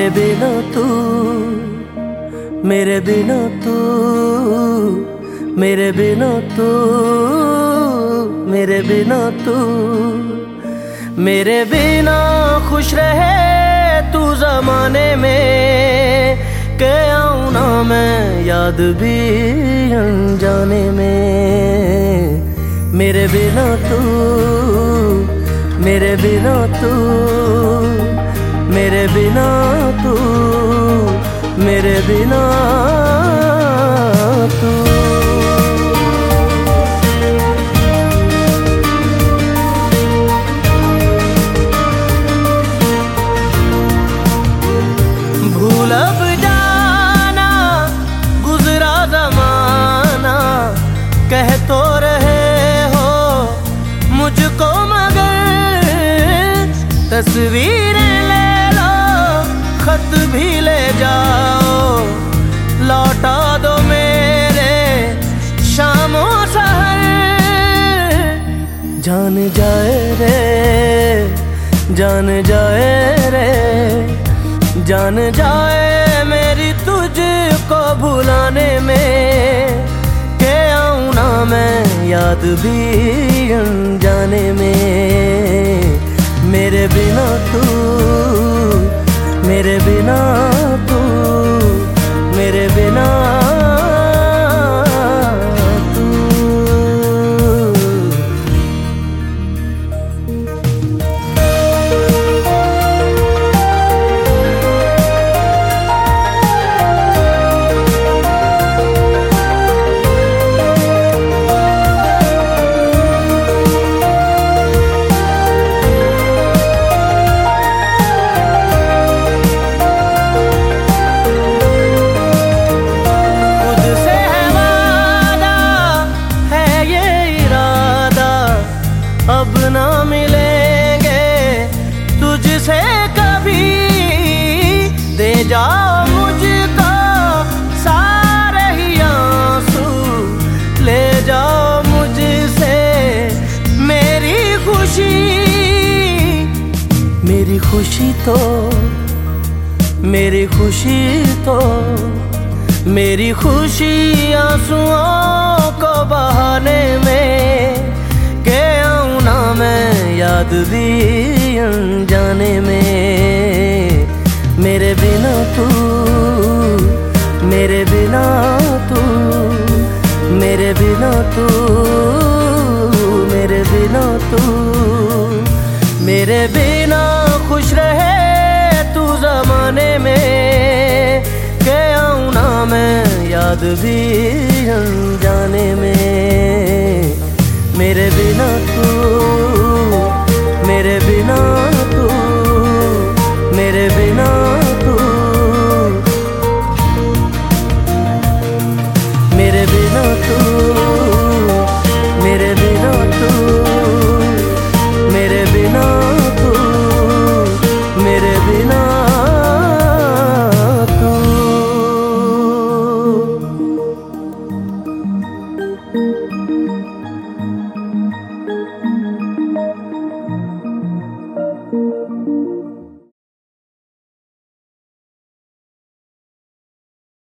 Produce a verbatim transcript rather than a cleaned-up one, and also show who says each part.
Speaker 1: मेरे बिना तू, मेरे बिना तू, मेरे बिना तू, मेरे बिना तू, मेरे बिना खुश रहे तू ज़माने में, के आऊँ ना मैं याद भी अनजाने में। मेरे बिना तू, मेरे बिना तू, मेरे बिना तू, मेरे बिना तू। भूल अब जाना गुजरा ज़माना, कह तो रहे हो मुझको मगर तस्वीरें ले लो, खत भी ले जाओ, लौटा दो मेरे शामों सहर। जान जाए रे, जान जाए रे, जान जाए मेरी तुझको भुलाने में, के आऊँ ना मैं याद भी अनजाने में। मेरे बिना तू, मेरे बिना तू, मेरे बिना तू। अब ना मिलेंगे तुझसे कभी, दे जाओ मुझको सारे ही आंसू, ले जाओ मुझसे मेरी खुशी। मेरी खुशी तो, मेरी खुशी तो, मेरी खुशी आंसुओं को बहाने में, के आऊँ ना मैं याद भी अनजाने में। मेरे बिना तू, मेरे बिना तू, मेरे बिना तू, मेरे बिना तू, मेरे बिना खुश रहे तू ज़माने में, के आऊँ ना मैं याद भी अनजाने में। मेरे बिना तू, मेरे बिना तू, मेरे बिना तू, मेरे बिना तू, मेरे बिना तू, मेरे बिना तू, मेरे बिना तू। Thank you.